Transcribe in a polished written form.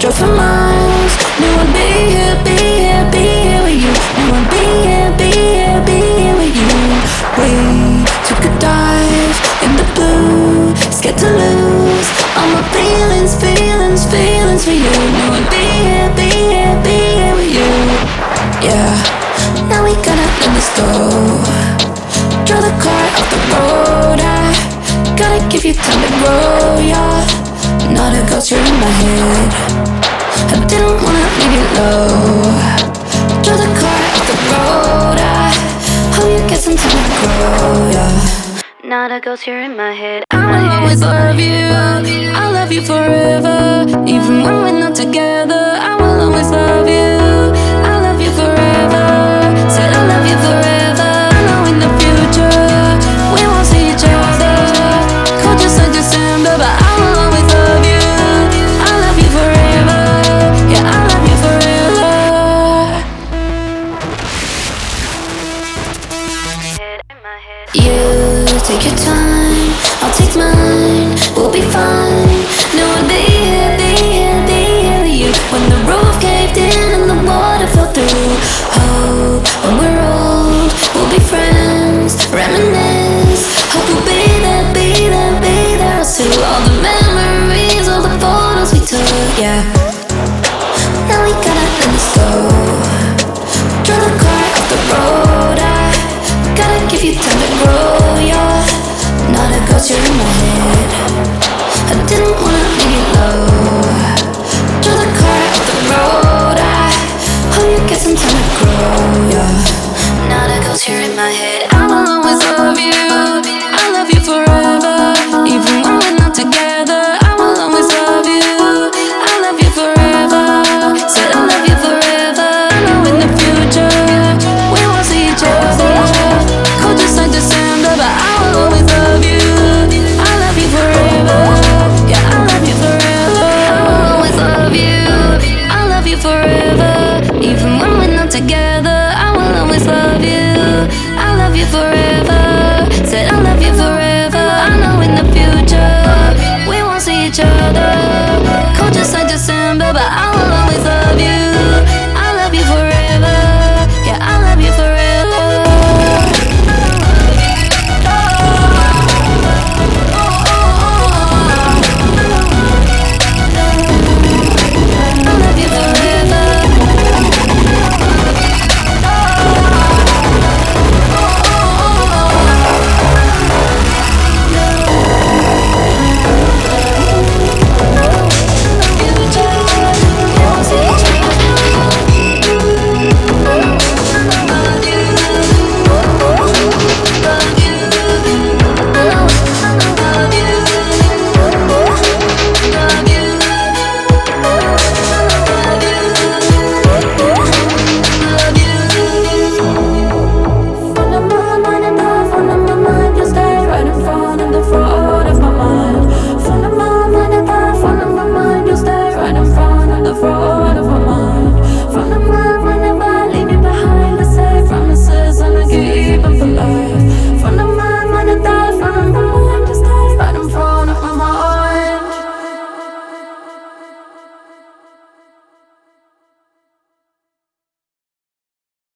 Drove for miles, knew I'd be here, be here, be here with you. Knew I'd be here, be here, be here with you. We took a dive in the blue, scared to lose all my feelings, feelings, feelings for you. Knew I'd be here, be here, be here with you. Yeah, now we gotta let this go. Draw the car off the road. I gotta give you time to grow, yeah. Not a ghost, you're in my head. I didn't wanna leave you low. Draw the car off the road. I hope you get some time to grow, yeah. Not a ghost, you're in my head. I will always love you. I'll love you forever. Even when we're not together, I will always love you. I'll love you forever. Said I'll love you forever. I know in the future we won't see each other. Cold just like December, but I will always love you. I love you forever. Yeah, I love you forever. You take your time, I'll take mine. We'll be fine. No, I'll be here, be here, be here with you. When the roof caved in and the water fell through. Hope when we're old, we'll be friends. Reminisce. Hope we'll be there, be there, be there too. All the memories, all the photos we took, yeah. Now we gotta let this go. Draw the car off the road. I gotta give you time to grow, yeah. Not a ghost, you're in my head. I didn't wanna leave you low. Draw the car off the road. I hope you get some time to grow, yeah. Not a ghost, you're in my head. I will always love you. I love you forever. Even when we're not together, I will always love you. I love you forever. Said I love you forever. I know in the future we won't see each other. Cold just like December, but I will always love you. I love you forever. Yeah, I love you forever. I will always love you. I love you forever. Even when we're not together, I will always love you. I love you forever. Said I love you forever. I know in the future we won't see each other. Cold just like December, but I